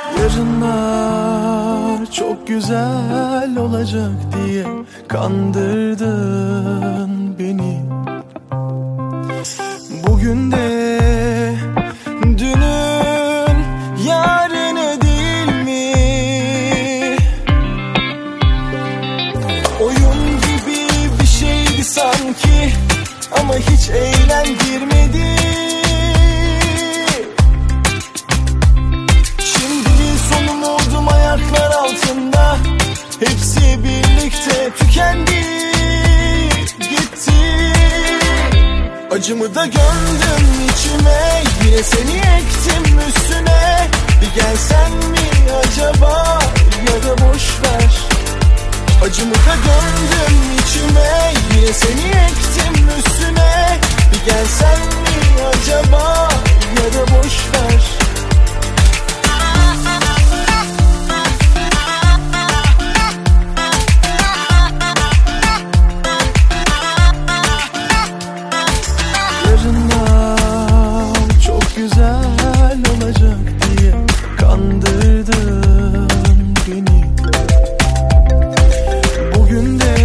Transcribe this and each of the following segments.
Yarınlar çok güzel olacak diye kandırdın beni. Bugün de dünün yarını değil mi? Oyun gibi bir şeydi sanki ama hiç eğlendirmedi. Ayaklar altında hepsi birlikte tükendi, gitti. Acımı da gömdüm içime, yine seni ektim üstüne. Bir gelsen mi acaba, ya da boşver. Acımı da gömdüm içime, yine seni ektim üstüne. Bir gelsen mi acaba, ya da boşver. Güzel olacak diye kandırdın beni. Bugün de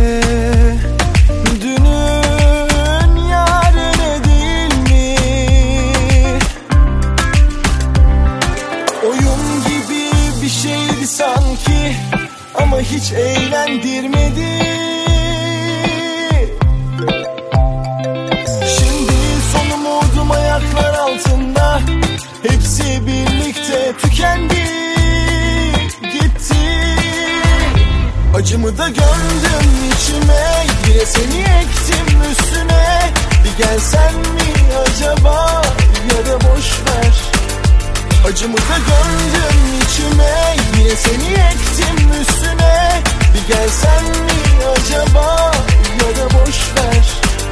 dünün yarını değil mi? Oyun gibi bir şeydi sanki ama hiç eğlendirmedi. Ayaklar altında hepsi birlikte tükendi, gitti. Acımı da gömdüm içime, yine seni ektim üstüne. Bir gelsen mi acaba, ya da boşver. Acımı da gömdüm içime, yine seni ektim üstüne. Bir gelsen mi acaba, ya da boşver.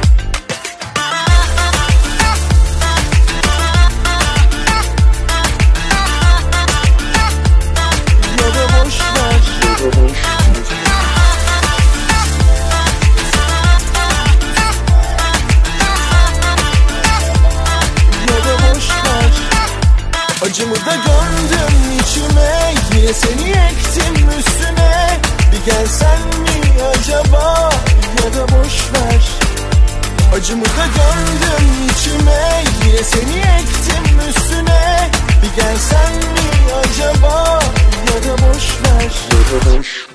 Acımı da gömdüm içime, yine seni ektim üstüne. Bir gelsen mi acaba, ya da boşver. Acımı da gömdüm içime, yine seni ektim üstüne. Bir gelsen mi acaba, ya da boşver.